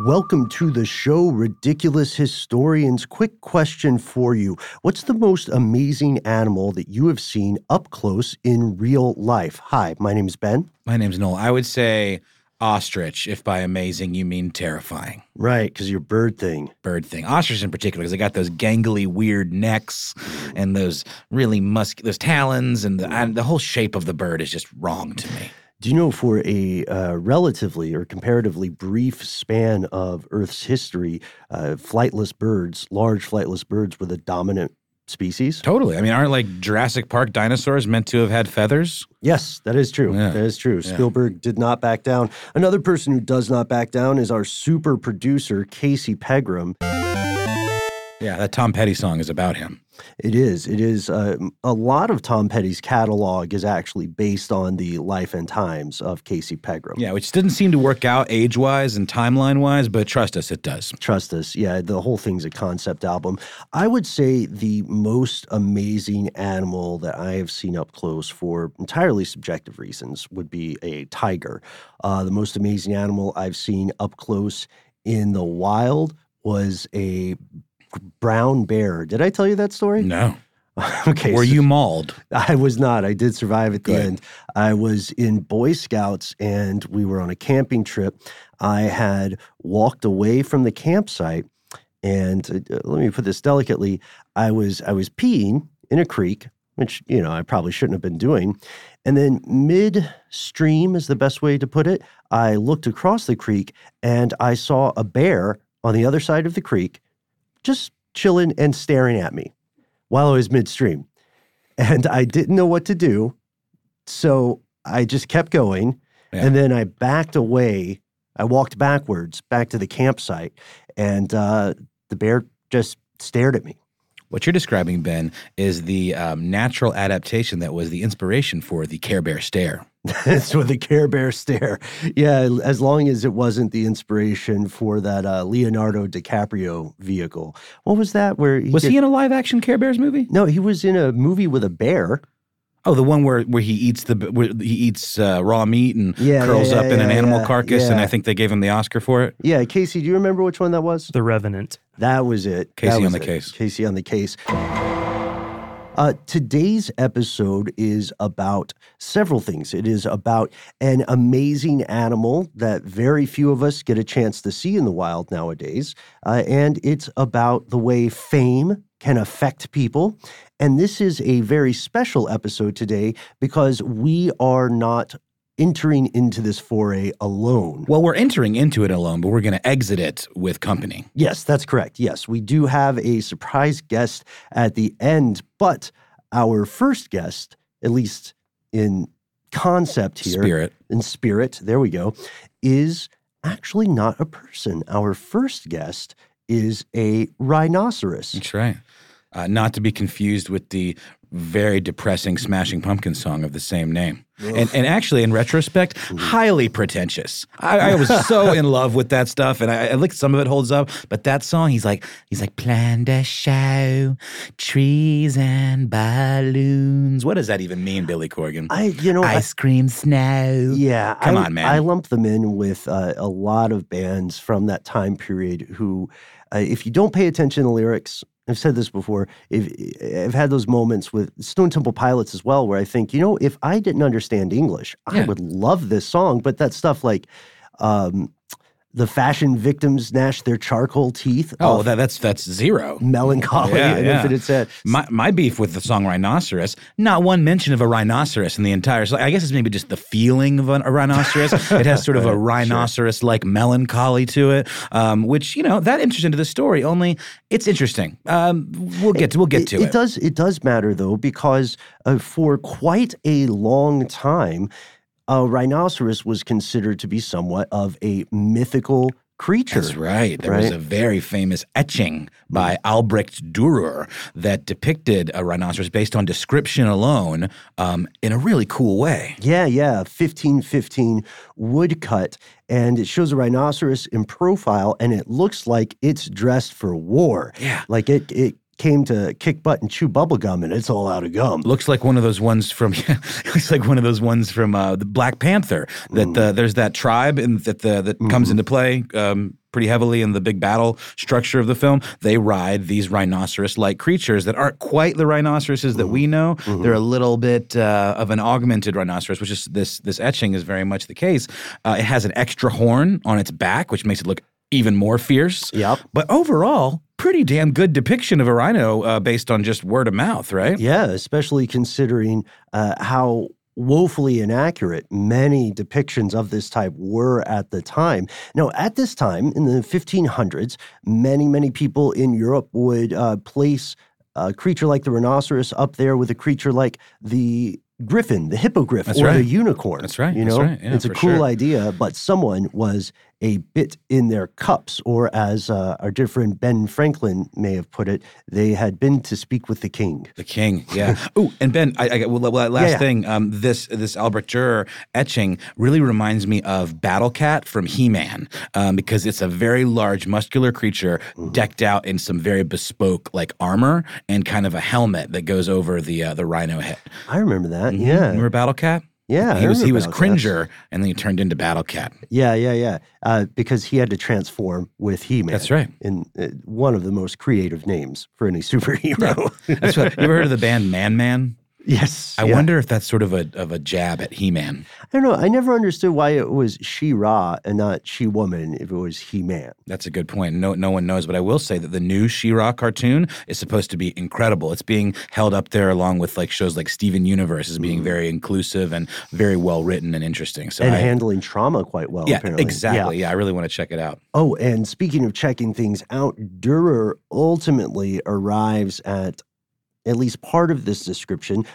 Welcome to the show, Ridiculous Historians. Quick question for you. What's the most amazing animal that you have seen up close in real life? Hi, my name's Ben. My name's Noel. I would say ostrich, if by amazing you mean terrifying. Right, because you're bird thing. Bird thing. Ostrich in particular, because they got those gangly, weird necks and those really those talons, and the whole shape of the bird is just wrong to me. Do you know, for a relatively or comparatively brief span of Earth's history, flightless birds, large flightless birds, were the dominant species? Totally. I mean, aren't like Jurassic Park dinosaurs meant to have had feathers? Yes, that is true. Yeah. That is true. Yeah. Spielberg did not back down. Another person who does not back down is our super producer, Casey Pegram. Yeah, that Tom Petty song is about him. It is. It is. A lot of Tom Petty's catalog is actually based on the life and times of Casey Pegram. Yeah, which didn't seem to work out age-wise and timeline-wise, but trust us, it does. Trust us. Yeah, the whole thing's a concept album. I would say the most amazing animal that I have seen up close for entirely subjective reasons would be a tiger. The most amazing animal I've seen up close in the wild was a brown bear. Did I tell you that story? No. Okay. Were you mauled? I was not. I did survive at the Good. end. I was in Boy Scouts and we were on a camping trip. I had walked away from the campsite and let me put this delicately. I was peeing in a creek, which, you know, I probably shouldn't have been doing. And then midstream is the best way to put it. I looked across the creek and I saw a bear on the other side of the creek just chilling and staring at me while I was midstream. And I didn't know what to do, so I just kept going. Yeah. And then I backed away. I walked backwards back to the campsite, and the bear just stared at me. What you're describing, Ben, is the natural adaptation that was the inspiration for the Care Bear stare. That's what the Care Bear stare. Yeah, as long as it wasn't the inspiration for that Leonardo DiCaprio vehicle. What was that? Where Was he in a live-action Care Bears movie? No, he was in a movie with a bear. Oh, the one where he eats raw meat and curls up in an animal carcass, and I think they gave him the Oscar for it. Yeah, Casey, do you remember which one that was? The Revenant. That was it. Casey on the case. Casey on the case. Today's episode is about several things. It is about an amazing animal that very few of us get a chance to see in the wild nowadays. And it's about the way fame can affect people. And this is a very special episode today because we are not entering into this foray alone. Well, we're entering into it alone, but we're going to exit it with company. Yes, that's correct. Yes, we do have a surprise guest at the end, but our first guest, at least in concept here, in spirit, there we go, is actually not a person. Our first guest is a rhinoceros. That's right. Not to be confused with the very depressing Smashing Pumpkins song of the same name. And actually, in retrospect, highly pretentious. I was so in love with that stuff, and I think some of it holds up. But that song, he's like, planned a show, trees and balloons. What does that even mean, Billy Corgan? Ice cream snow. Yeah. Come on, man. I lump them in with a lot of bands from that time period who, if you don't pay attention to lyrics, I've said this before, I've had those moments with Stone Temple Pilots as well, where I think, if I didn't understand English, I would love this song. But that stuff like the fashion victims gnash their charcoal teeth. Oh, that's zero. Melancholy and Infinite Sad. My beef with the song Rhinoceros, not one mention of a rhinoceros in the entire song. I guess it's maybe just the feeling of a rhinoceros. It has sort of a rhinoceros-like melancholy to it, which, that enters into the story, only it's interesting. We'll get to it. It does matter, though, because for quite a long time, a rhinoceros was considered to be somewhat of a mythical creature. That's right. There was a very famous etching by Albrecht Dürer that depicted a rhinoceros based on description alone in a really cool way. Yeah. 1515 woodcut. And it shows a rhinoceros in profile, and it looks like it's dressed for war. Yeah. Like it came to kick butt and chew bubblegum, and it's all out of gum. Looks like one of those ones from the Black Panther. That there's that tribe that comes into play pretty heavily in the big battle structure of the film. They ride these rhinoceros-like creatures that aren't quite the rhinoceroses that we know. They're a little bit of an augmented rhinoceros, which is this etching is very much the case. It has an extra horn on its back, which makes it look even more fierce. Yep. But overall, pretty damn good depiction of a rhino based on just word of mouth, right? Yeah, especially considering how woefully inaccurate many depictions of this type were at the time. Now, at this time, in the 1500s, many people in Europe would place a creature like the rhinoceros up there with a creature like the griffin, the hippogriff, That's or right. the unicorn. That's right. You That's know, right. Yeah, it's a for cool sure. idea, but someone was a bit in their cups, or as our dear friend Ben Franklin may have put it, they had been to speak with the king. The king, yeah. Oh, and Ben, I got last thing. This Albrecht Dürer etching really reminds me of Battle Cat from He-Man, because it's a very large, muscular creature decked out in some very bespoke like armor and kind of a helmet that goes over the rhino head. I remember that. Yeah, Remember Battle Cat? yeah. He was Battle Cat. Cringer, and then he turned into Battle Cat. Yeah. Because he had to transform with He-Man. That's right. In one of the most creative names for any superhero. That's what. You ever heard of the band Man Man? Yes. I wonder if that's sort of a jab at He-Man. I don't know. I never understood why it was She-Ra and not She-Woman if it was He-Man. That's a good point. No one knows, but I will say that the new She-Ra cartoon is supposed to be incredible. It's being held up there along with like shows like Steven Universe as being very inclusive and very well written and interesting. So And handling trauma quite well, yeah, apparently. exactly. Yeah, I really want to check it out. Oh, and speaking of checking things out, Dürer ultimately arrives at least part of this description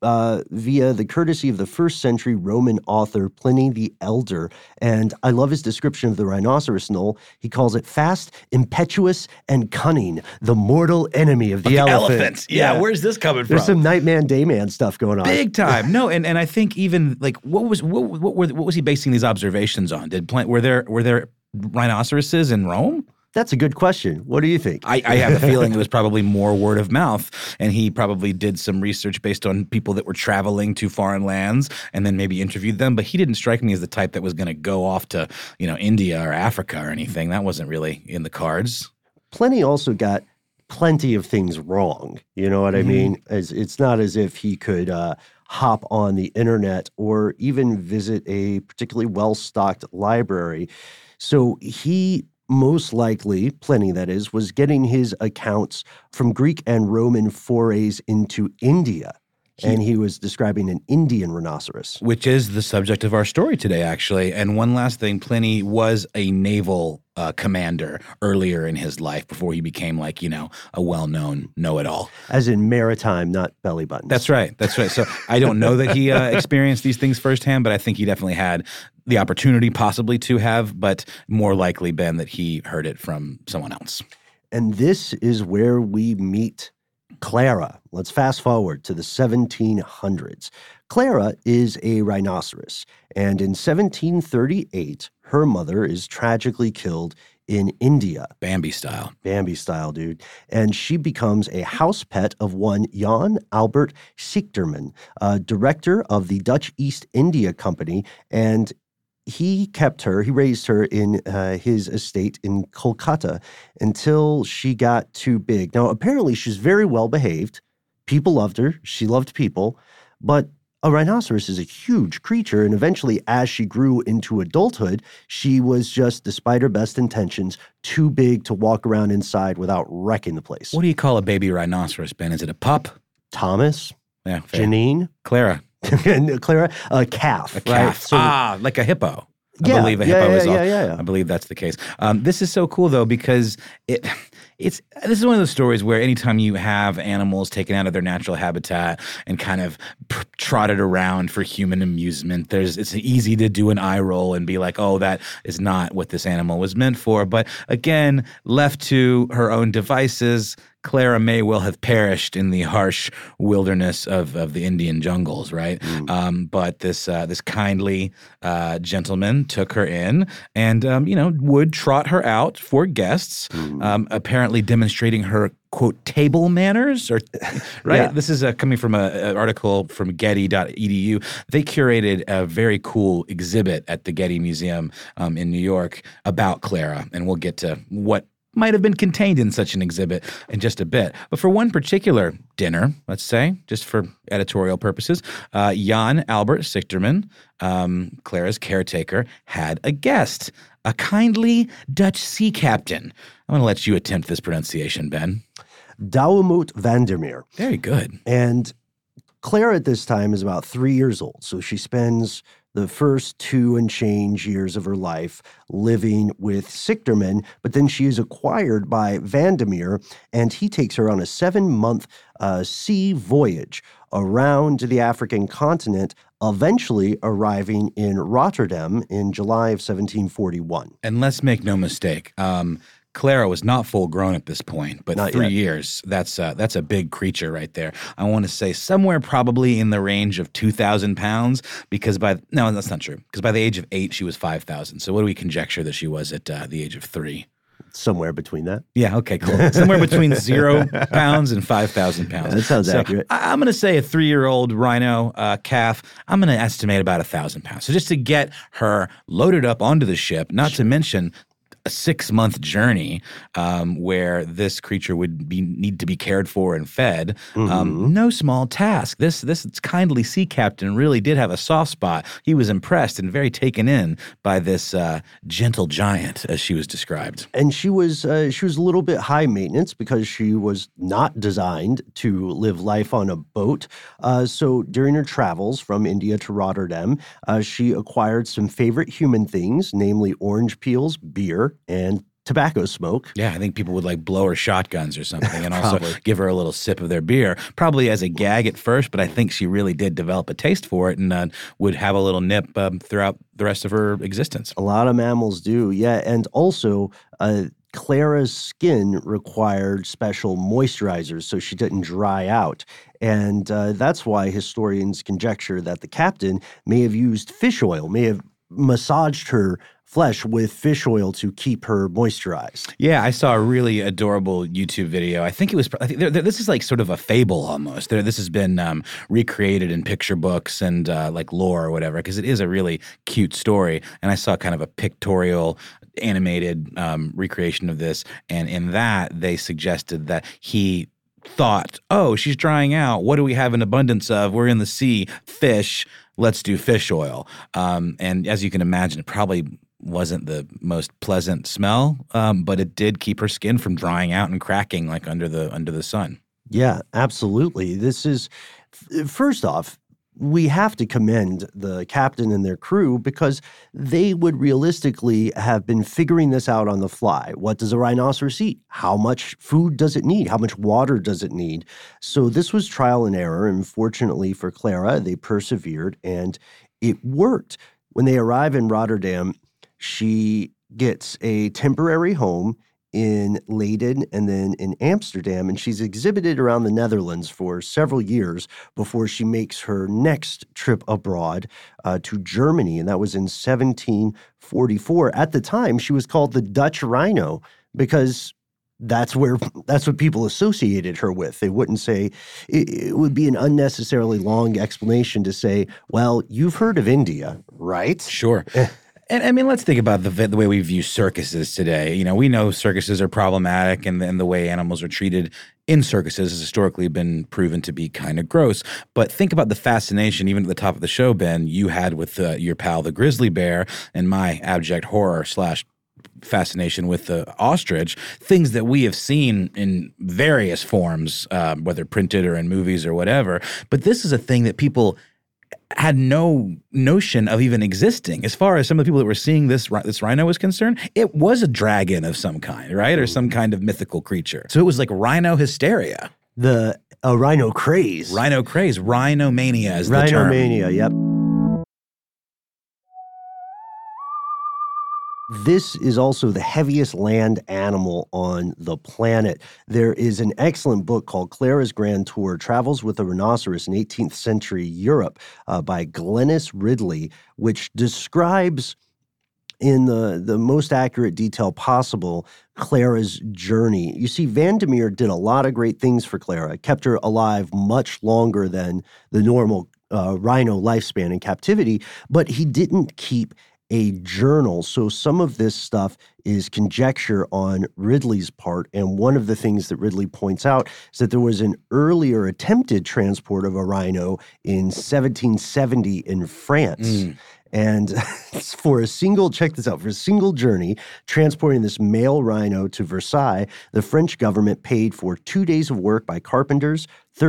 via the courtesy of the first century Roman author Pliny the Elder. And I love his description of the rhinoceros, Noel. He calls it fast, impetuous, and cunning, the mortal enemy of the elephant. Yeah, where's this coming from? There's some Nightman, Dayman stuff going on. Big time. No, and I think even like what was he basing these observations on? Were there rhinoceroses in Rome? That's a good question. What do you think? I have a feeling it was probably more word of mouth, and he probably did some research based on people that were traveling to foreign lands and then maybe interviewed them. But he didn't strike me as the type that was going to go off to, India or Africa or anything. That wasn't really in the cards. Pliny also got plenty of things wrong. You know what I mean? It's not as if he could hop on the internet or even visit a particularly well-stocked library. So he most likely, Pliny that is, was getting his accounts from Greek and Roman forays into India. And he was describing an Indian rhinoceros. Which is the subject of our story today, actually. And one last thing, Pliny was a naval commander earlier in his life before he became like, a well-known know-it-all. As in maritime, not belly buttons. That's right. So I don't know that he experienced these things firsthand, but I think he definitely had the opportunity possibly to have, but more likely been that he heard it from someone else. And this is where we meet Clara. Let's fast forward to the 1700s. Clara is a rhinoceros, and in 1738, her mother is tragically killed in India. Bambi style. Bambi style, dude. And she becomes a house pet of one Jan Albert Siechterman, director of the Dutch East India Company, and he raised her in his estate in Kolkata until she got too big. Now, apparently she's very well behaved. People loved her. She loved people. But a rhinoceros is a huge creature, and eventually, as she grew into adulthood, she was just, despite her best intentions, too big to walk around inside without wrecking the place. What do you call a baby rhinoceros, Ben? Is it a pup? Thomas? Yeah, fair. Janine? Clara. Clara? A calf. A calf. Right? So, like a hippo. Yeah, I believe a hippo is all. yeah. I believe that's the case. This is so cool though because this is one of those stories where anytime you have animals taken out of their natural habitat and kind of trotted around for human amusement, it's easy to do an eye roll and be like, oh, that is not what this animal was meant for. But again, left to her own devices, Clara may well have perished in the harsh wilderness of the Indian jungles, right? But this kindly gentleman took her in and, would trot her out for guests, apparently demonstrating her quote, table manners, or right? Yeah. This is coming from an article from Getty.edu. They curated a very cool exhibit at the Getty Museum in New York about Clara, and we'll get to what might have been contained in such an exhibit in just a bit. But for one particular dinner, let's say, just for editorial purposes, Jan Albert Sichterman, Clara's caretaker, had a guest, a kindly Dutch sea captain. I'm going to let you attempt this pronunciation, Ben. Douwemoet Vandermeer. Very good. And Clara at this time is about 3 years old. So she spends the first 2 and change years of her life living with Sichterman, but then she is acquired by Vandermeer, and he takes her on a 7-month sea voyage around the African continent, eventually arriving in Rotterdam in July of 1741. And let's make no mistake, Clara was not full grown at this point, but Not 3 yet. years, that's a big creature right there. I want to say somewhere probably in the range of 2,000 pounds, because no, that's not true, because by the age of 8, she was 5,000. So what do we conjecture that she was at the age of 3? Somewhere between that. Yeah, okay, cool. Somewhere between 0 pounds and 5,000 pounds. That sounds accurate. I'm going to say a 3-year-old rhino calf, I'm going to estimate about 1,000 pounds. So just to get her loaded up onto the ship, not to mention a 6-month journey where this creature would need to be cared for and fed. No small task. This kindly sea captain really did have a soft spot. He was impressed and very taken in by this gentle giant, as she was described. And she was a little bit high maintenance because she was not designed to live life on a boat. So during her travels from India to Rotterdam, she acquired some favorite human things, namely orange peels, beer, and tobacco smoke. Yeah, I think people would like blow her shotguns or something and also give her a little sip of their beer, probably as a gag at first, but I think she really did develop a taste for it and would have a little nip throughout the rest of her existence. A lot of mammals do, yeah. And also, Clara's skin required special moisturizers so she didn't dry out. And that's why historians conjecture that the captain may have used fish oil, may have massaged her flesh with fish oil to keep her moisturized. Yeah, I saw a really adorable YouTube video. I think this is like sort of a fable almost. This has been recreated in picture books and like lore or whatever, because it is a really cute story. And I saw kind of a pictorial animated recreation of this. And in that, they suggested that he thought, oh, she's drying out. What do we have in abundance of? We're in the sea. Fish. Let's do fish oil. And as you can imagine, it probably wasn't the most pleasant smell, but it did keep her skin from drying out and cracking like under the sun. Yeah, absolutely. This is, first off, we have to commend the captain and their crew because they would realistically have been figuring this out on the fly. What does a rhinoceros eat? How much food does it need? How much water does it need? So this was trial and error, and fortunately for Clara, they persevered, and it worked. When they arrive in Rotterdam, she gets a temporary home in Leiden and then in Amsterdam, and she's exhibited around the Netherlands for several years before she makes her next trip abroad to Germany, and that was in 1744. At the time, she was called the Dutch rhino because that's what people associated her with. They wouldn't say, it would be an unnecessarily long explanation to say, well, you've heard of India, right? Sure. And I mean, let's think about the way we view circuses today. You know, we know circuses are problematic and the way animals are treated in circuses has historically been proven to be kind of gross. But think about the fascination, even at the top of the show, Ben, you had with your pal, the grizzly bear, and my abject horror / fascination with the ostrich, things that we have seen in various forms, whether printed or in movies or whatever. But this is a thing that people had no notion of even existing. As far as some of the people that were seeing this rhino was concerned, it was a dragon of some kind, right? Or some kind of mythical creature. So it was like rhino hysteria. The rhino craze. Rhino craze. Rhinomania is the term. Rhinomania, yep. This is also the heaviest land animal on the planet. There is an excellent book called Clara's Grand Tour, Travels with a Rhinoceros in 18th Century Europe by Glenys Ridley, which describes in the most accurate detail possible Clara's journey. You see, Vandermeer did a lot of great things for Clara, kept her alive much longer than the normal rhino lifespan in captivity, but he didn't keep a journal. So some of this stuff is conjecture on Ridley's part. And one of the things that Ridley points out is that there was an earlier attempted transport of a rhino in 1770 in France. And for a single journey, transporting this male rhino to Versailles, the French government paid for 2 days of work by carpenters,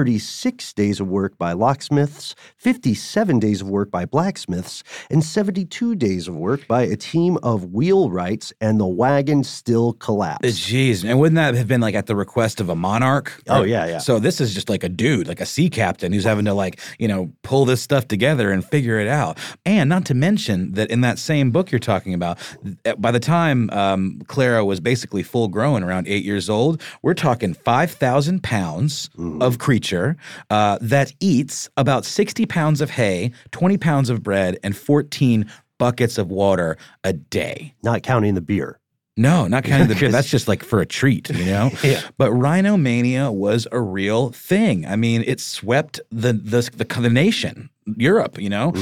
36 days of work by locksmiths, 57 days of work by blacksmiths, and 72 days of work by a team of wheelwrights, and the wagon still collapsed. Jeez, and wouldn't that have been like at the request of a monarch? Oh, yeah. So this is just like a dude, like a sea captain who's having to pull this stuff together and figure it out. And not to mention that in that same book you're talking about, by the time Clara was basically full grown, around 8 years old, we're talking 5,000 pounds of creature that eats about 60 pounds of hay, 20 pounds of bread, and 14 buckets of water a day. Not counting the beer. No, not counting the beer. That's just like for a treat, Yeah. But rhinomania was a real thing. I mean, it swept the nation. Europe,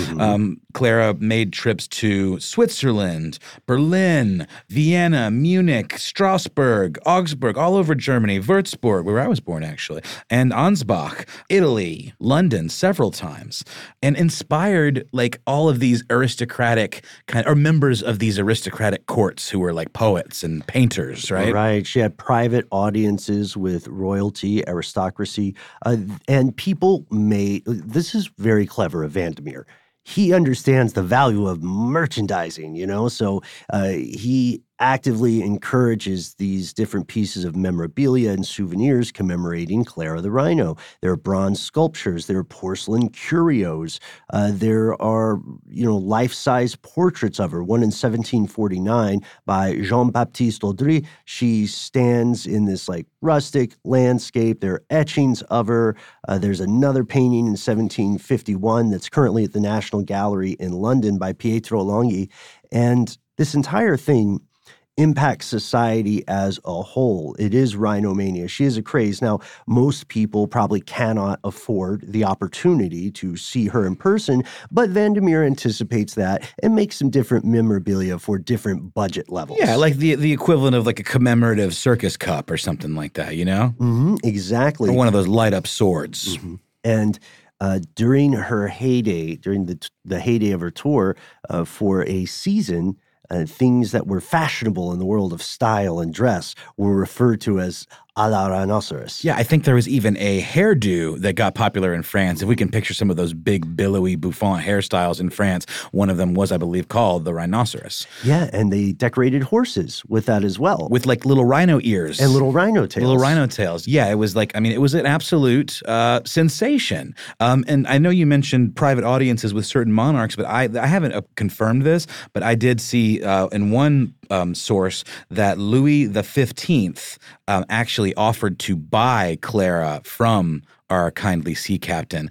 Clara made trips to Switzerland, Berlin, Vienna, Munich, Strasbourg, Augsburg, all over Germany, Würzburg, where I was born actually, and Ansbach, Italy, London several times, and inspired like all of these aristocratic or members of these aristocratic courts who were like poets and painters, right? Right. She had private audiences with royalty, aristocracy, and people this is very clever of Vandermeer. He understands the value of merchandising, so he actively encourages these different pieces of memorabilia and souvenirs commemorating Clara the Rhino. There are bronze sculptures, there are porcelain curios, there are, life-size portraits of her, one in 1749 by Jean-Baptiste Audry. She stands in this rustic landscape. There are etchings of her. There's another painting in 1751 that's currently at the National Gallery in London by Pietro Longhi. And this entire thing impacts society as a whole. It is rhinomania. She is a craze. Now, most people probably cannot afford the opportunity to see her in person, but Vandermeer anticipates that and makes some different memorabilia for different budget levels. Yeah, like the equivalent of like a commemorative circus cup or something like that, Mm-hmm, exactly. Or one of those light-up swords. Mm-hmm. And during her heyday, during the heyday of her tour, for a season, things that were fashionable in the world of style and dress were referred to as a la rhinoceros. Yeah, I think there was even a hairdo that got popular in France. If we can picture some of those big, billowy, bouffant hairstyles in France, one of them was, I believe, called the rhinoceros. Yeah, and they decorated horses with that as well. With like little rhino ears. And little rhino tails. Little rhino tails. Yeah, it was it was an absolute sensation. And I know you mentioned private audiences with certain monarchs, but I haven't confirmed this, but I did see in one source that Louis XV actually offered to buy Clara from our kindly sea captain,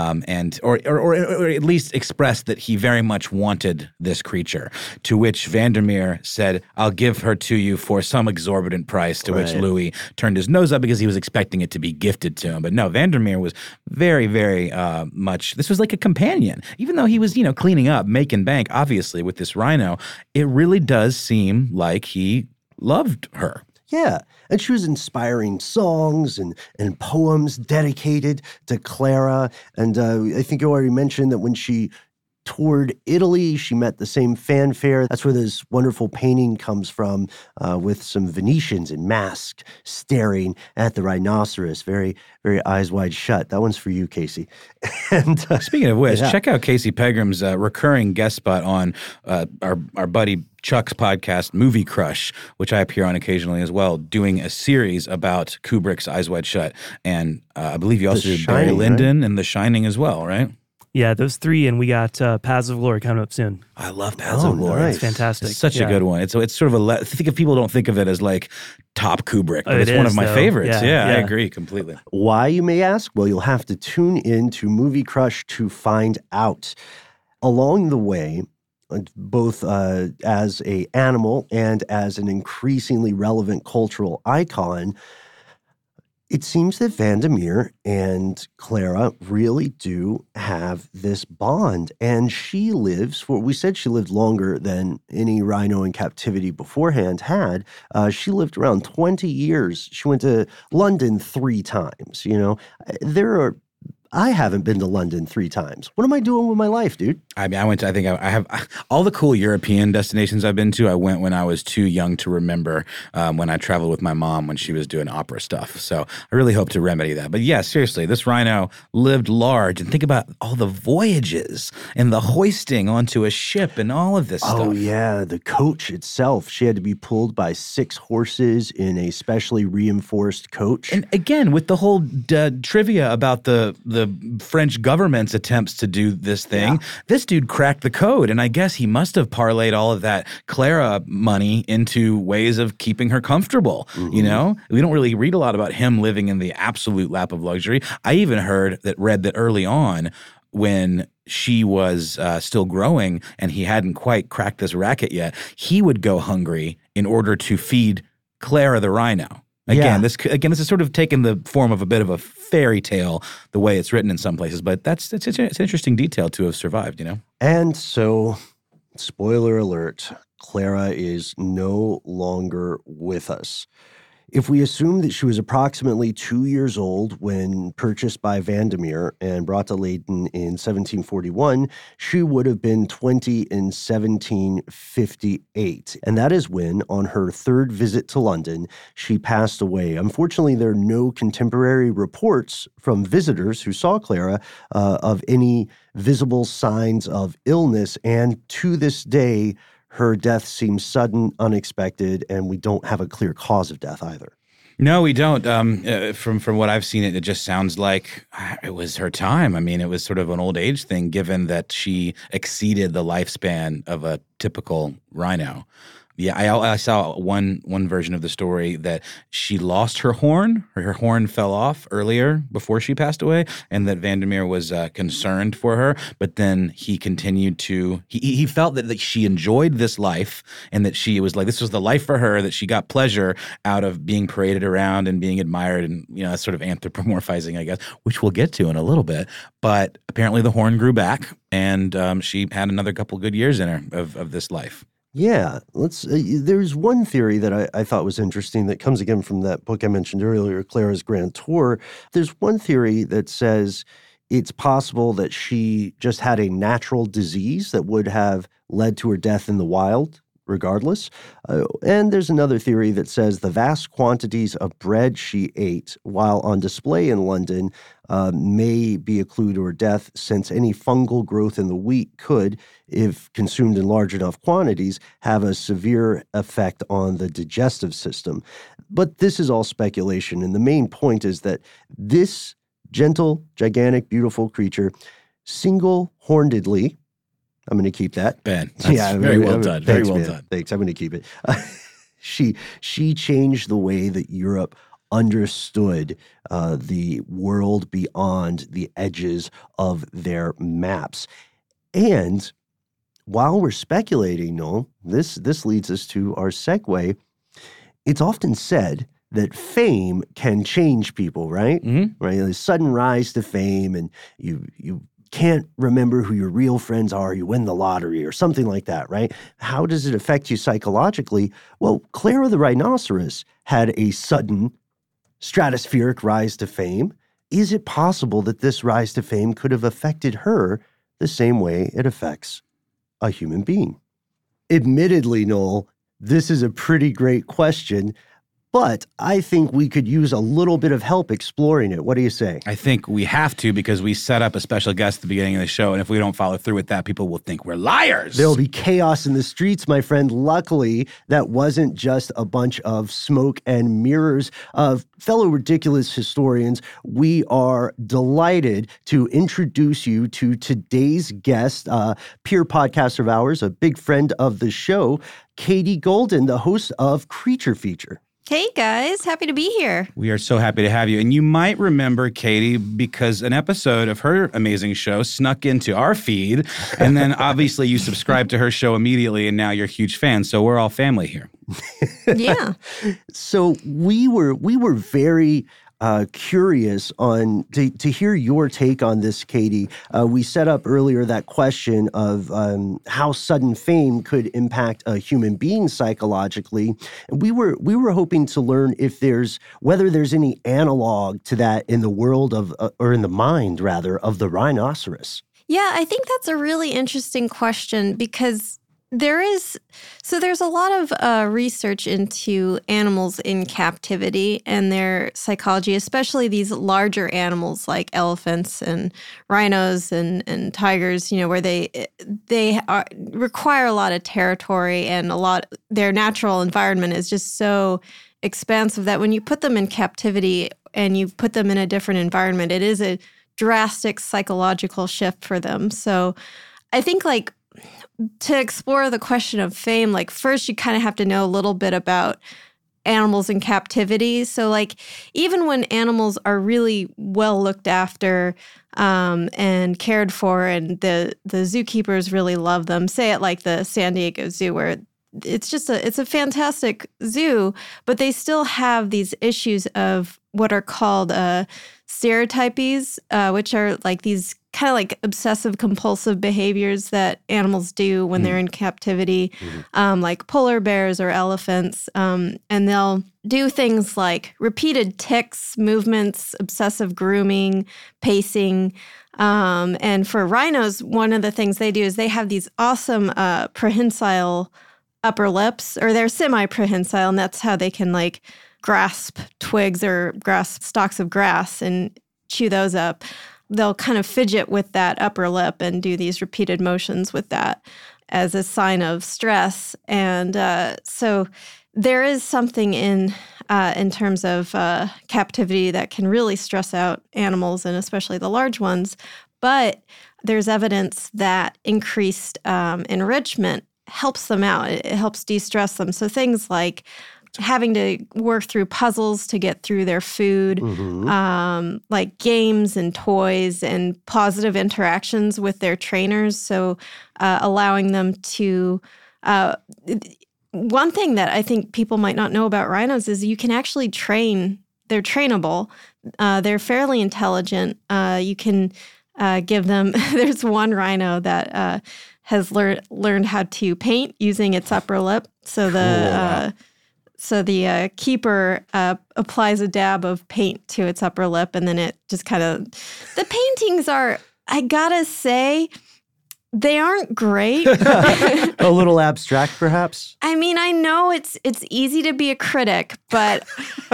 or at least expressed that he very much wanted this creature. To which Vandermeer said, "I'll give her to you for some exorbitant price." To which Louis turned his nose up because he was expecting it to be gifted to him. But no, Vandermeer was very, very much. This was like a companion, even though he was, cleaning up, making bank, obviously with this rhino. It really does seem like he loved her. Yeah, and she was inspiring songs and poems dedicated to Clara. And I think you already mentioned that when she toured Italy, she met the same fanfare. That's where this wonderful painting comes from, with some Venetians in masks staring at the rhinoceros, very, very eyes wide shut. That one's for you, Casey. And speaking of which, check out Casey Pegram's recurring guest spot on our buddy Chuck's podcast, Movie Crush, which I appear on occasionally as well, doing a series about Kubrick's Eyes Wide Shut. And I believe you also did Barry Lyndon and The Shining as well, right? Yeah, those three, and we got Paths of Glory coming up soon. I love Paths of Glory. Nice. It's fantastic. It's such a good one. It's sort of I think if people don't think of it as like top Kubrick, but it's one of my favorites. Yeah, I agree completely. Why, you may ask? Well, you'll have to tune in to Movie Crush to find out. Along the way, both as a animal and as an increasingly relevant cultural icon, it seems that Vandermeer and Clara really do have this bond. And she lives, we said she lived longer than any rhino in captivity beforehand had. She lived around 20 years. She went to London 3 times, I haven't been to London 3 times. What am I doing with my life, dude? I mean, I have all the cool European destinations I've been to. I went when I was too young to remember when I traveled with my mom when she was doing opera stuff. So I really hope to remedy that. But yeah, seriously, this rhino lived large. And think about all the voyages and the hoisting onto a ship and all of this stuff. Oh, yeah. The coach itself. She had to be pulled by 6 horses in a specially reinforced coach. And again, with the whole trivia about the French government's attempts to do this thing, this dude cracked the code. And I guess he must have parlayed all of that Clara money into ways of keeping her comfortable. You know, we don't really read a lot about him living in the absolute lap of luxury. I even read that early on, when she was still growing and he hadn't quite cracked this racket yet, he would go hungry in order to feed Clara the rhino. Again, this is sort of taken the form of a bit of a fairy tale, the way it's written in some places, but it's an interesting detail to have survived, you know? And so, spoiler alert, Clara is no longer with us. If we assume that she was approximately 2 years old when purchased by Vandermeer and brought to Leyden in 1741, she would have been 20 in 1758. And that is when, on her 3rd visit to London, she passed away. Unfortunately, there are no contemporary reports from visitors who saw Clara of any visible signs of illness. And to this day, her death seems sudden, unexpected, and we don't have a clear cause of death either. No, we don't. From what I've seen, it just sounds like it was her time. I mean, it was sort of an old age thing, given that she exceeded the lifespan of a typical rhino. Yeah, I saw one version of the story that she lost her horn. Her horn fell off earlier before she passed away, and that Vandermeer was concerned for her. But then he continued to he felt that she enjoyed this life, and that it was like this was the life for her, that she got pleasure out of being paraded around and being admired, and sort of anthropomorphizing, I guess, which we'll get to in a little bit. But apparently the horn grew back, and she had another couple good years in her of this life. Yeah, there's one theory that I thought was interesting that comes again from that book I mentioned earlier, Clara's Grand Tour. There's one theory that says it's possible that she just had a natural disease that would have led to her death in the wild, regardless. And there's another theory that says the vast quantities of bread she ate while on display in London may be a clue to her death, since any fungal growth in the wheat could, if consumed in large enough quantities, have a severe effect on the digestive system. But this is all speculation, and the main point is that this gentle, gigantic, beautiful creature single-hornedly, I'm going to keep that. Ben, that's very well done. Very well done. Thanks. I'm going to keep it. She changed the way that Europe understood the world beyond the edges of their maps. And while we're speculating, Noel, this leads us to our segue. It's often said that fame can change people, right? Mm-hmm. Right? A sudden rise to fame, and you can't remember who your real friends are, you win the lottery or something like that, right? How does it affect you psychologically? Well, Clara the rhinoceros had a sudden stratospheric rise to fame. Is it possible that this rise to fame could have affected her the same way it affects a human being? Admittedly, Noel, this is a pretty great question, but I think we could use a little bit of help exploring it. What do you say? I think we have to, because we set up a special guest at the beginning of the show, and if we don't follow through with that, people will think we're liars. There'll be chaos in the streets, my friend. Luckily, that wasn't just a bunch of smoke and mirrors. Fellow ridiculous historians, we are delighted to introduce you to today's guest, peer podcaster of ours, a big friend of the show, Katie Golden, the host of Creature Feature. Hey guys, happy to be here. We are so happy to have you. And you might remember Katie because an episode of her amazing show snuck into our feed. And then obviously you subscribed to her show immediately and now you're a huge fan. So we're all family here. Yeah. So we were very curious to hear your take on this, Katie. We set up earlier that question of how sudden fame could impact a human being psychologically. And we were hoping to learn whether there's any analog to that in the world of or in the mind rather of the rhinoceros. Yeah, I think that's a really interesting question because there's a lot of research into animals in captivity and their psychology, especially these larger animals like elephants and rhinos and tigers, where they require a lot of territory and their natural environment is just so expansive that when you put them in captivity and you put them in a different environment, it is a drastic psychological shift for them. So I think to explore the question of fame, first you kind of have to know a little bit about animals in captivity. So even when animals are really well looked after and cared for and the zookeepers really love them, say at the San Diego Zoo where it's a fantastic zoo, but they still have these issues of what are called stereotypies, which are these kind of obsessive compulsive behaviors that animals do when they're in captivity, like polar bears or elephants. And they'll do things like repeated tics, movements, obsessive grooming, pacing. And for rhinos, one of the things they do is they have these awesome prehensile upper lips, or they're semi-prehensile, and that's how they can grasp twigs or grasp stalks of grass and chew those up. They'll kind of fidget with that upper lip and do these repeated motions with that as a sign of stress. And so there is something in terms of captivity that can really stress out animals, and especially the large ones. But there's evidence that increased enrichment helps them out. It helps de-stress them. So things like having to work through puzzles to get through their food, like games and toys and positive interactions with their trainers. So allowing them to one thing that I think people might not know about rhinos is you can actually train. They're trainable. They're fairly intelligent. You can give them – there's one rhino that has learned how to paint using its upper lip. So the keeper applies a dab of paint to its upper lip, and then it just kind of – the paintings are, I gotta say, they aren't great. A little abstract, perhaps? I mean, I know it's easy to be a critic, but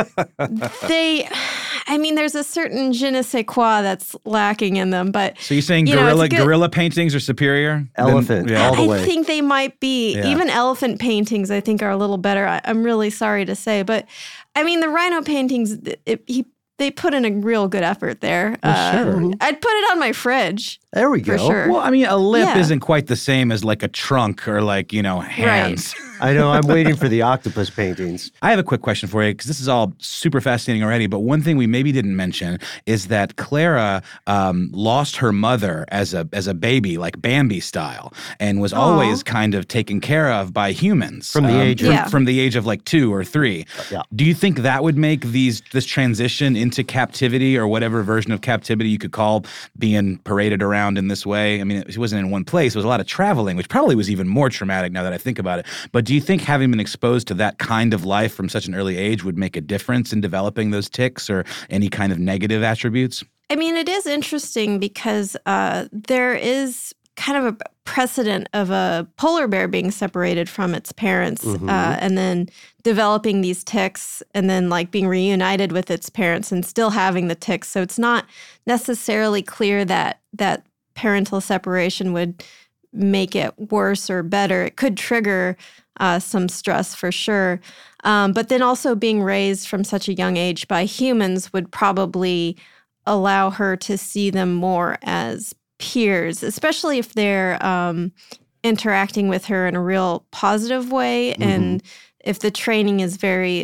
there's a certain je ne sais quoi that's lacking in them. But so you're saying gorilla paintings are superior? Elephant, all the way. I think they might be. Yeah. Even elephant paintings, I think, are a little better. I'm really sorry to say. But, I mean, the rhino paintings, they put in a real good effort there. Sure. I'd put it on my fridge. There we go. For sure. Well, I mean, a lip isn't quite the same as a trunk or hands. Right. I know. I'm waiting for the octopus paintings. I have a quick question for you because this is all super fascinating already. But one thing we maybe didn't mention is that Clara lost her mother as a baby, like Bambi style, and was always kind of taken care of by humans from the age of 2 or 3. Yeah. Do you think that would make this transition into captivity or whatever version of captivity you could call being paraded around in this way? I mean, it wasn't in one place. It was a lot of traveling, which probably was even more traumatic now that I think about it. But do you think having been exposed to that kind of life from such an early age would make a difference in developing those tics or any kind of negative attributes? I mean, it is interesting because there is kind of a precedent of a polar bear being separated from its parents and then developing these tics and then being reunited with its parents and still having the tics. So it's not necessarily clear that parental separation would make it worse or better. It could trigger some stress for sure. But then also being raised from such a young age by humans would probably allow her to see them more as peers, especially if they're interacting with her in a real positive way and if the training is very,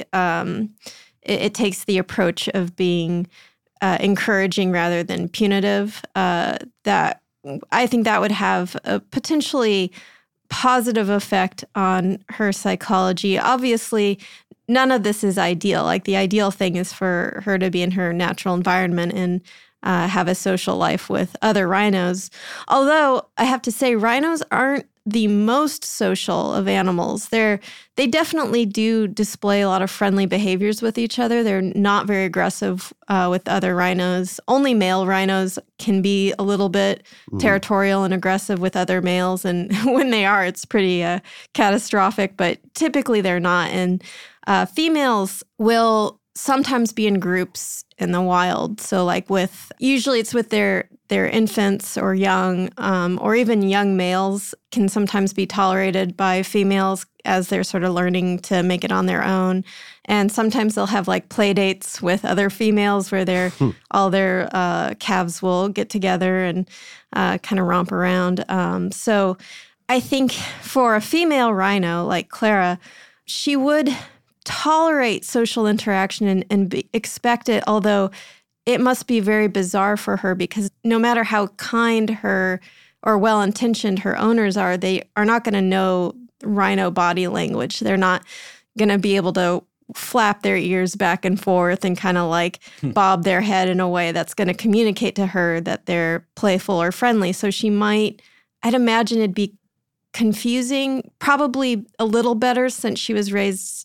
it takes the approach of being encouraging rather than punitive, that I think that would have a potentially positive effect on her psychology. Obviously, none of this is ideal. Like the ideal thing is for her to be in her natural environment and have a social life with other rhinos. Although I have to say, rhinos aren't the most social of animals. They definitely do display a lot of friendly behaviors with each other. They're not very aggressive with other rhinos. Only male rhinos can be a little bit territorial and aggressive with other males. And when they are, it's pretty catastrophic, but typically they're not. And females will sometimes be in groups in the wild. So like usually it's with their infants or young, or even young males can sometimes be tolerated by females as they're sort of learning to make it on their own. And sometimes they'll have like play dates with other females where all their calves will get together and kind of romp around. So I think for a female rhino like Clara, she would tolerate social interaction and expect it, although it must be very bizarre for her because no matter how kind her or well-intentioned her owners are, they are not going to know rhino body language. They're not going to be able to flap their ears back and forth and kind of like bob their head in a way that's going to communicate to her that they're playful or friendly. So I'd imagine it'd be confusing, probably a little better since she was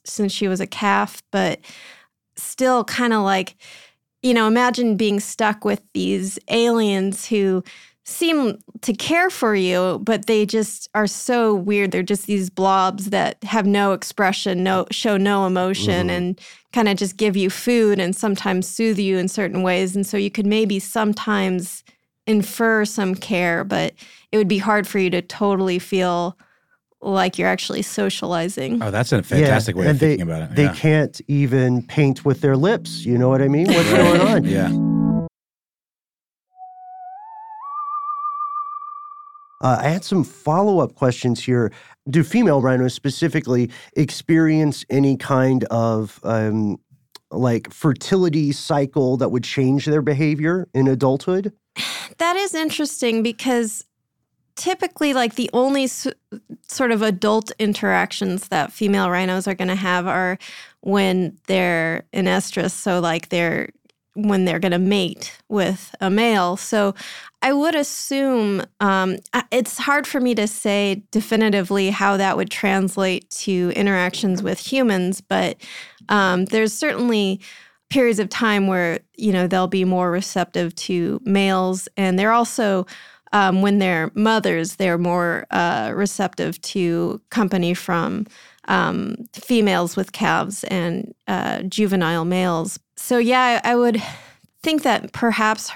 a calf, but still kind of like, imagine being stuck with these aliens who seem to care for you, but they just are so weird. They're just these blobs that have no expression, show no emotion, and kind of just give you food and sometimes soothe you in certain ways. And so you could maybe sometimes infer some care, but it would be hard for you to totally feel like you're actually socializing. Oh, that's a fantastic way of thinking about it. They can't even paint with their lips. You know what I mean? What's going on? Yeah. I had some follow-up questions here. Do female rhinos specifically experience any kind of like fertility cycle that would change their behavior in adulthood? That is interesting because typically like the only sort of adult interactions that female rhinos are going to have are when they're in estrus. So like when they're going to mate with a male. So I would assume it's hard for me to say definitively how that would translate to interactions with humans, but there's certainly periods of time where, they'll be more receptive to males. And they're also, when they're mothers, they're more receptive to company from females with calves and juvenile males. So yeah, I would think that perhaps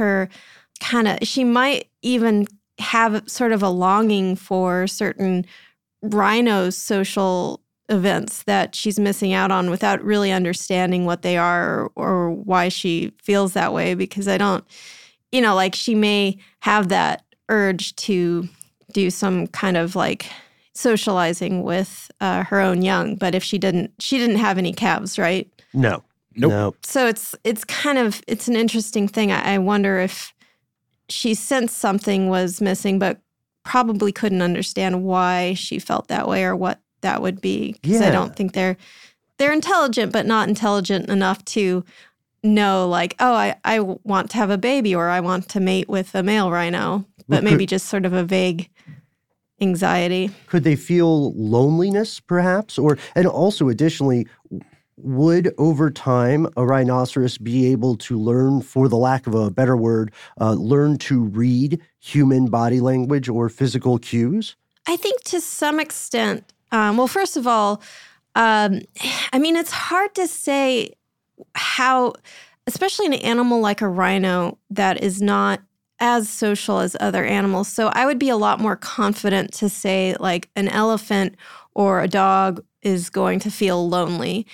she might even have sort of a longing for certain rhino social events that she's missing out on without really understanding what they are or why she feels that way, because I don't, like she may have that urge to do some kind of like socializing with her own young, but if she didn't have any calves, right? No. Nope. No. So it's an interesting thing. I wonder if she sensed something was missing, but probably couldn't understand why she felt that way or what that would be. Because I don't think they're intelligent, but not intelligent enough to know like, oh, I want to have a baby or I want to mate with a male rhino, but maybe just sort of a vague anxiety. Could they feel loneliness perhaps? And also additionally, would over time a rhinoceros be able to learn, for the lack of a better word, learn to read human body language or physical cues? I think to some extent, well, first of all, it's hard to say how, especially an animal like a rhino that is not as social as other animals. So I would be a lot more confident to say like an elephant or a dog is going to feel lonely.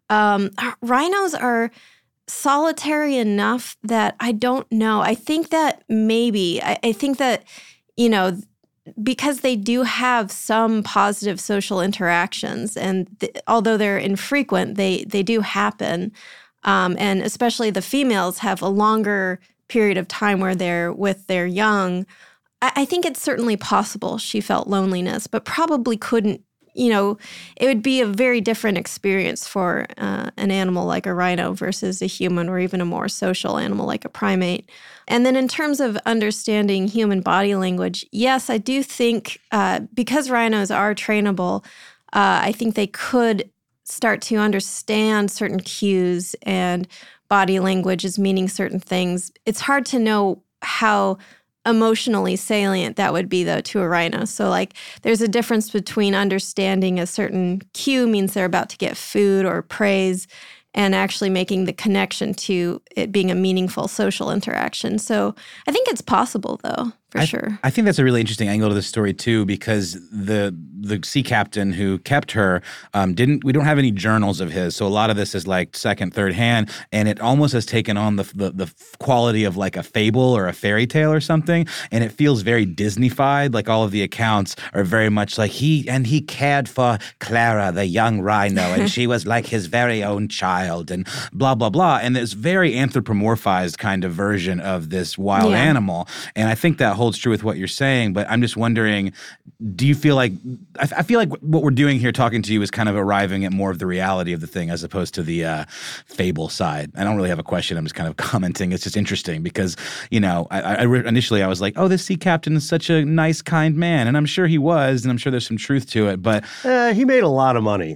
Rhinos are solitary enough that I don't know. I think that maybe, I think that, because they do have some positive social interactions, and although they're infrequent, they do happen. And especially the females have a longer period of time where they're with their young. I think it's certainly possible she felt loneliness, but probably couldn't. It would be a very different experience for an animal like a rhino versus a human, or even a more social animal like a primate. And then in terms of understanding human body language, yes, I do think because rhinos are trainable, I think they could start to understand certain cues and body language as meaning certain things. It's hard to know how emotionally salient that would be, though, to a rhino. So, like, there's a difference between understanding a certain cue means they're about to get food or praise, and actually making the connection to it being a meaningful social interaction. So I think it's possible, though, for sure. I think that's a really interesting angle to the story, too, because the sea captain who kept her we don't have any journals of his. So a lot of this is like second, third hand, and it almost has taken on the quality of like a fable or a fairy tale or something. And it feels very Disney-fied. Like all of the accounts are very much like he cared for Clara, the young rhino, and she was like his very own child, and blah, blah, blah. And this very anthropomorphized kind of version of this wild animal. And I think that holds true with what you're saying, but I'm just wondering, do you feel like I feel like what we're doing here talking to you is kind of arriving at more of the reality of the thing as opposed to the fable side. I don't really have a question. I'm just kind of commenting. It's just interesting because, initially I was like, oh, this sea captain is such a nice, kind man. And I'm sure he was, and I'm sure there's some truth to it. But he made a lot of money.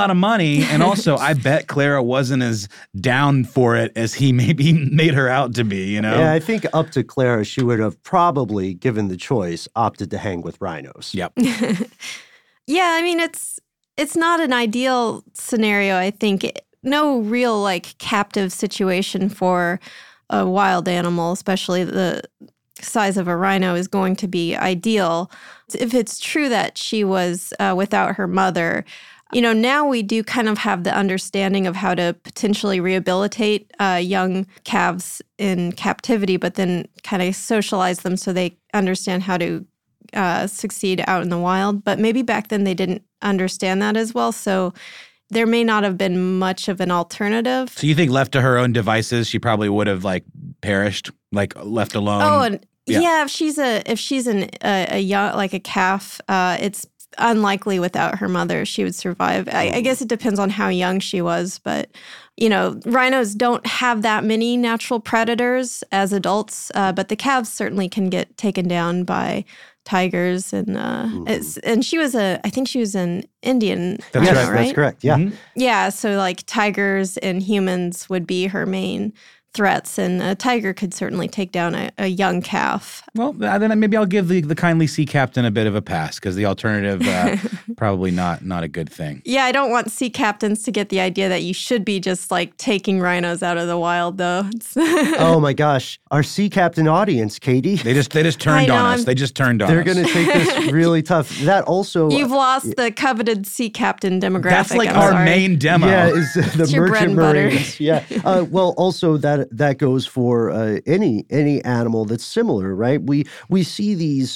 And also, I bet Clara wasn't as down for it as he maybe made her out to be, Yeah, I think up to Clara, she would have probably, given the choice, opted to hang with rhinos. Yep. Yeah, I mean, it's not an ideal scenario, I think. No real, like, captive situation for a wild animal, especially the size of a rhino, is going to be ideal. If it's true that she was without her mother, now we do kind of have the understanding of how to potentially rehabilitate young calves in captivity, but then kind of socialize them so they understand how to succeed out in the wild. But maybe back then they didn't understand that as well. So there may not have been much of an alternative. So you think left to her own devices, she probably would have like perished, like left alone? Oh, and yeah, if she's a young, like a calf, it's unlikely without her mother she would survive. I guess it depends on how young she was, but rhinos don't have that many natural predators as adults, but the calves certainly can get taken down by tigers, and she was I think she was an Indian. That's right. right? That's correct. Yeah. Mm-hmm. Yeah, so like tigers and humans would be her main threats, and a tiger could certainly take down a young calf. Well, then maybe I'll give the kindly sea captain a bit of a pass, because the alternative probably not a good thing. Yeah, I don't want sea captains to get the idea that you should be just like taking rhinos out of the wild, though. Oh my gosh, our sea captain audience, Katie. They just turned on us. They just turned on us. They're going to take this really tough. That also you've lost the coveted sea captain demographic. That's like our main demo. Yeah, is the it's your bread merchant and butter. marines. Yeah. Well, also that goes for any animal that's similar, right? We see these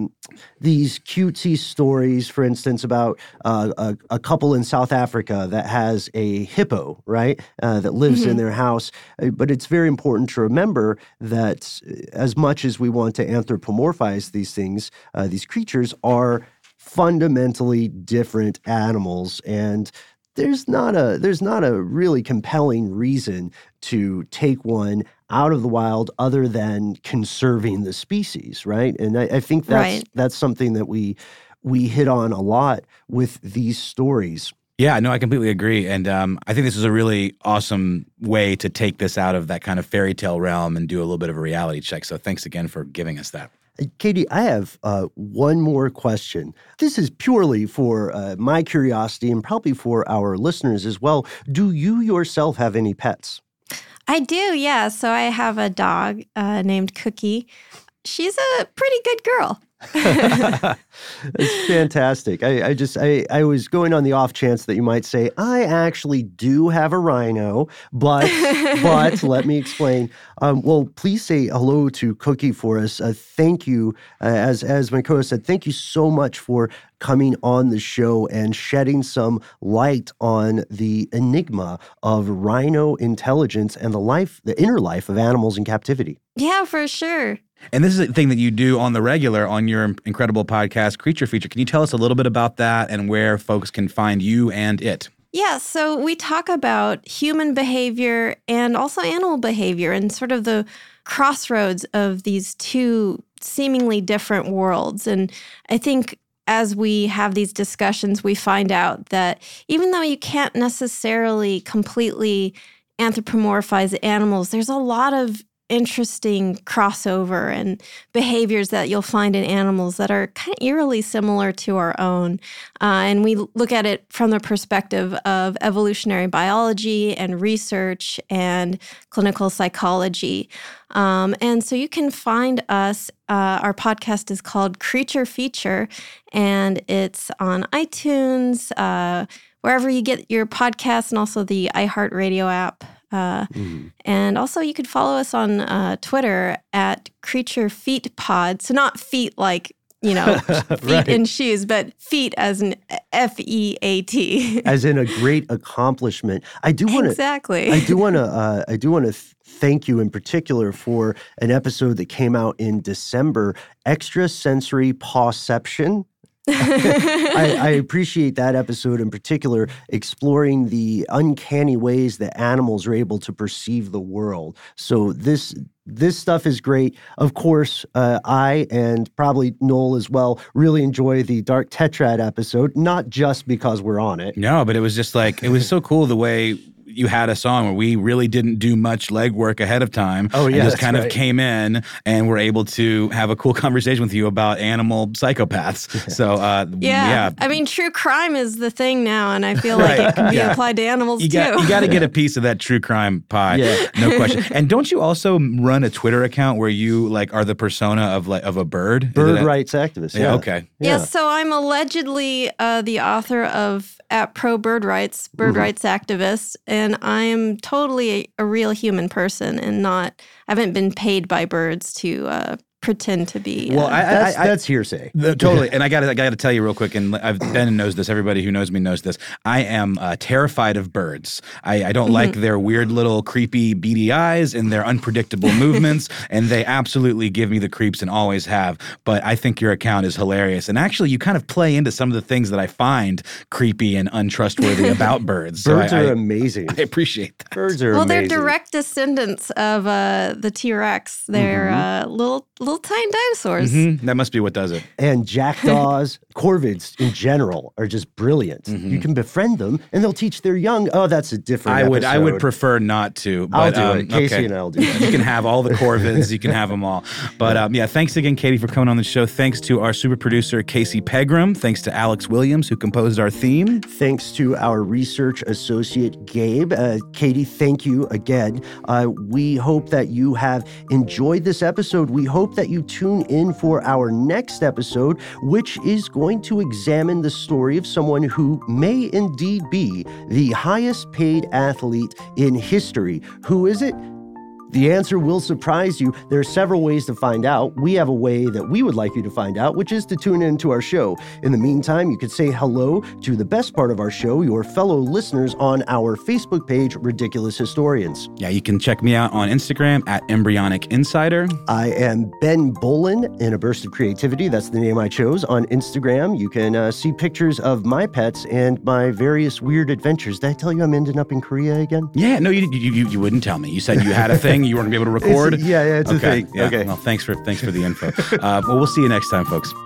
cutesy stories, for instance, about a couple in South Africa that has a hippo, right, that lives in their house. But it's very important to remember that as much as we want to anthropomorphize these things, these creatures are fundamentally different animals, and there's not a really compelling reason to take one out of the wild other than conserving the species, right? And I think that's something that we hit on a lot with these stories. Yeah, no, I completely agree. And I think this is a really awesome way to take this out of that kind of fairy tale realm and do a little bit of a reality check. So thanks again for giving us that. Katie, I have one more question. This is purely for my curiosity and probably for our listeners as well. Do you yourself have any pets? I do, yeah. So I have a dog named Cookie. She's a pretty good girl. It's fantastic. I was going on the off chance that you might say, I actually do have a rhino, but let me explain. Well, please say hello to Cookie for us. Thank you, as my co-host said, thank you so much for coming on the show and shedding some light on the enigma of rhino intelligence and the inner life of animals in captivity. Yeah, for sure. And this is a thing that you do on the regular on your incredible podcast, Creature Feature. Can you tell us a little bit about that and where folks can find you and it? Yeah, so we talk about human behavior and also animal behavior and sort of the crossroads of these two seemingly different worlds. And I think as we have these discussions, we find out that even though you can't necessarily completely anthropomorphize animals, there's a lot of interesting crossover and behaviors that you'll find in animals that are kind of eerily similar to our own. And we look at it from the perspective of evolutionary biology and research and clinical psychology. And so you can find us. Our podcast is called Creature Feature, and it's on iTunes, wherever you get your podcasts, and also the iHeartRadio app. And also you could follow us on Twitter at Creature Feet Pod. So not feet like, feet Right. in shoes, but feet as in FEAT. As in a great accomplishment. I do want to Exactly. thank you in particular for an episode that came out in December, Extrasensory Pawception. I appreciate that episode in particular, exploring the uncanny ways that animals are able to perceive the world. So this stuff is great. Of course, I and probably Noel as well really enjoy the Dark Tetrad episode, not just because we're on it. No, but it was just like, it was so cool the way you had a song where we really didn't do much legwork ahead of time. Oh, yeah, and just that's kind right. of came in and were able to have a cool conversation with you about animal psychopaths. So, Yeah. I mean, true crime is the thing now, and I feel like it can be applied to animals You too. got to get a piece of that true crime pie, Yeah. no question. And don't you also run a Twitter account where you are the persona of a bird? Bird rights activist. Yeah. Okay. Yeah, so I'm allegedly the author of At Pro Bird Rights activist, and I am totally a real human person and I haven't been paid by birds to pretend to be. Well, That's hearsay. Totally. And I got to tell you real quick, and Ben knows this, everybody who knows me knows this. I am terrified of birds. I don't like their weird little creepy beady eyes and their unpredictable movements, and they absolutely give me the creeps and always have. But I think your account is hilarious. And actually, you kind of play into some of the things that I find creepy and untrustworthy about birds. Birds So are amazing. I appreciate that. Birds are well, amazing. they're direct descendants of the T-Rex. They're little tiny dinosaurs. That must be what does it. And jackdaws, corvids in general are just brilliant. You can befriend them, and they'll teach their young. Oh, that's a different. I would episode. prefer not to. I'll But, do it. Casey okay. and I'll do that. You can have all the corvids. You can have them all. But yeah, thanks again, Katie, for coming on the show. Thanks to our super producer, Casey Pegram. Thanks to Alex Williams, who composed our theme. Thanks to our research associate, Gabe. Katie, thank you again. We hope that you have enjoyed this episode. We hope that you tune in for our next episode, which is going to examine the story of someone who may indeed be the highest paid athlete in history. Who is it? The answer will surprise you. There are several ways to find out. We have a way that we would like you to find out, which is to tune into our show. In the meantime, you could say hello to the best part of our show, your fellow listeners, on our Facebook page, Ridiculous Historians. Yeah, you can check me out on Instagram at Embryonic Insider. I am Ben Bolin in A Burst of Creativity. That's the name I chose. On Instagram, you can see pictures of my pets and my various weird adventures. Did I tell you I'm ending up in Korea again? Yeah, no, you wouldn't tell me. You said you had a thing. You weren't going to be able to record. It's a thing. Yeah. Okay. Well, thanks for the info. Well, we'll see you next time, folks.